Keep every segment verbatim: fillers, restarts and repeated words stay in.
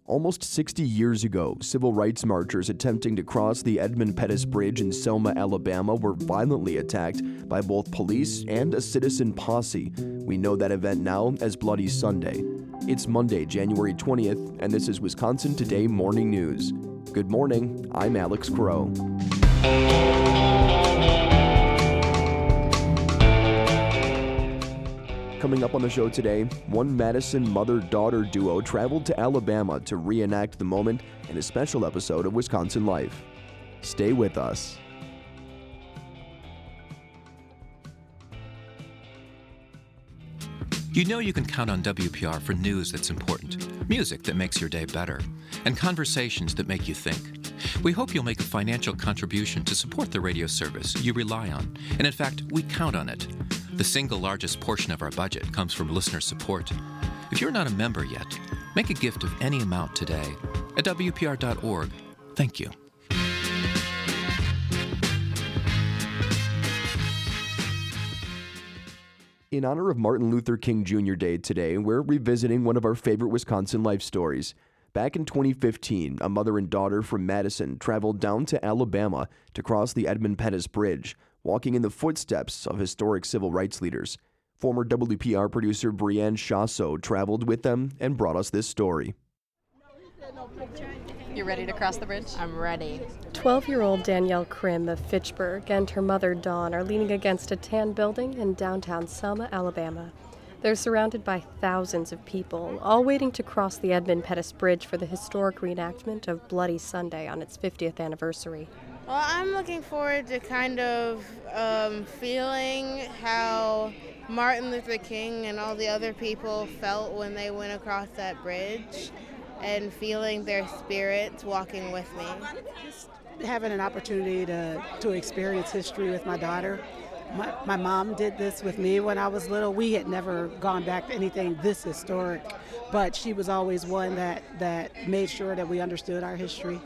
Almost sixty years ago, civil rights marchers attempting to cross the Edmund Pettus Bridge in Selma, Alabama were violently attacked by both police and a citizen posse. We know that event now as Bloody Sunday. It's Monday, January twentieth, and this is Wisconsin Today Morning News. Good morning, I'm Alex Crow. Coming up on the show today, one Madison mother-daughter duo traveled to Alabama to reenact the moment in a special episode of Wisconsin Life. Stay with us. You know you can count on W P R for news that's important, music that makes your day better, and conversations that make you think. We hope you'll make a financial contribution to support the radio service you rely on, and in fact, we count on it. The single largest portion of our budget comes from listener support. If you're not a member yet, make a gift of any amount today at W P R dot org. Thank you. In honor of Martin Luther King Junior Day today, we're revisiting one of our favorite Wisconsin life stories. Back in twenty fifteen, a mother and daughter from Madison traveled down to Alabama to cross the Edmund Pettus Bridge, walking in the footsteps of historic civil rights leaders. Former W P R producer Brianne Chasso traveled with them and brought us this story. You ready to cross the bridge? I'm ready. twelve-year-old Danielle Krim of Fitchburg and her mother Dawn are leaning against a tan building in downtown Selma, Alabama. They're surrounded by thousands of people, all waiting to cross the Edmund Pettus Bridge for the historic reenactment of Bloody Sunday on its fiftieth anniversary. Well, I'm looking forward to kind of um, feeling how Martin Luther King and all the other people felt when they went across that bridge, and feeling their spirits walking with me. Just having an opportunity to, to experience history with my daughter. My, my mom did this with me when I was little. We had never gone back to anything this historic, but she was always one that, that made sure that we understood our history.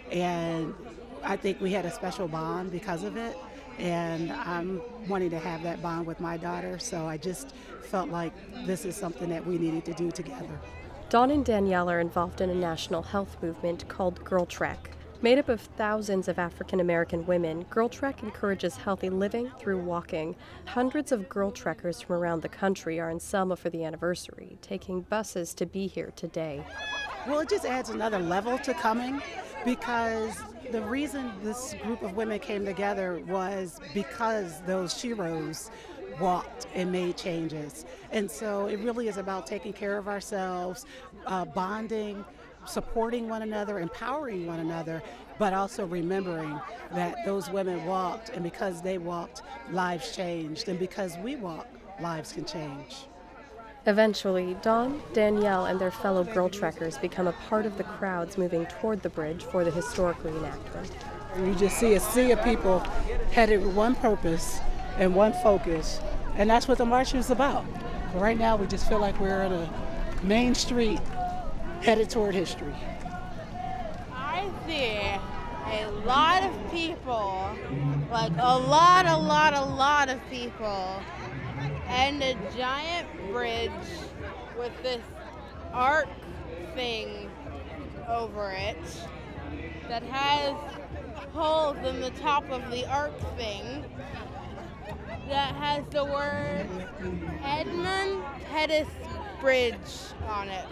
And I think we had a special bond because of it, and I'm wanting to have that bond with my daughter, so I just felt like this is something that we needed to do together. Dawn and Danielle are involved in a national health movement called Girl Trek. Made up of thousands of African American women, Girl Trek encourages healthy living through walking. Hundreds of Girl Trekkers from around the country are in Selma for the anniversary, taking buses to be here today. Well, it just adds another level to coming, because the reason this group of women came together was because those sheroes walked and made changes. And so it really is about taking care of ourselves, uh, bonding, supporting one another, empowering one another, but also remembering that those women walked, and because they walked, lives changed. And because we walk, lives can change. Eventually, Dawn, Danielle, and their fellow Girl Trekkers become a part of the crowds moving toward the bridge for the historic reenactment. You just see a sea of people headed with one purpose and one focus, and that's what the march is about. But right now, we just feel like we're on a main street headed toward history. I see a lot of people, like a lot, a lot, a lot of people, and a giant bridge with this arc thing over it that has holes in the top of the arc thing that has the word Edmund Pettus Bridge on it.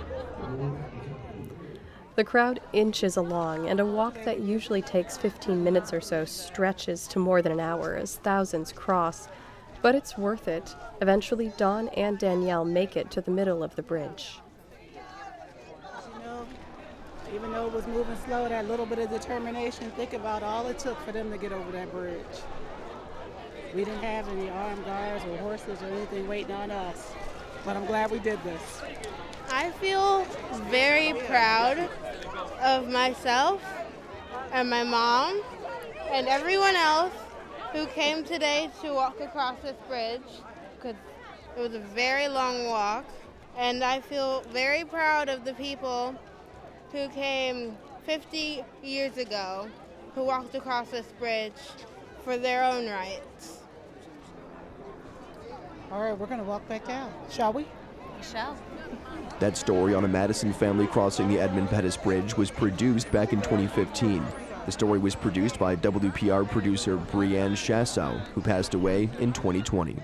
The crowd inches along, and a walk that usually takes fifteen minutes or so stretches to more than an hour as thousands cross. But it's worth it. Eventually, Dawn and Danielle make it to the middle of the bridge. You know, even though it was moving slow, that little bit of determination, think about all it took for them to get over that bridge. We didn't have any armed guards or horses or anything waiting on us, but I'm glad we did this. I feel very proud of myself and my mom and everyone else who came today to walk across this bridge, because it was a very long walk. And I feel very proud of the people who came fifty years ago, who walked across this bridge for their own rights. All right, we're going to walk back down, shall we? show. That story on a Madison family crossing the Edmund Pettus Bridge was produced back in twenty fifteen. The story was produced by W P R producer Brianne Chassow, who passed away in twenty twenty.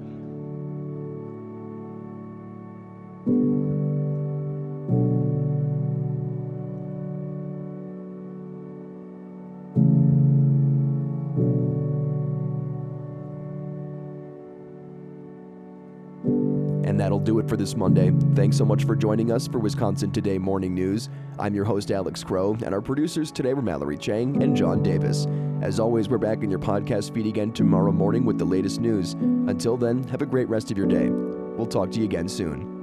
And that'll do it for this Monday. Thanks so much for joining us for Wisconsin Today Morning News. I'm your host, Alex Crow, and our producers today were Mallory Chang and John Davis. As always, we're back in your podcast feed again tomorrow morning with the latest news. Until then, have a great rest of your day. We'll talk to you again soon.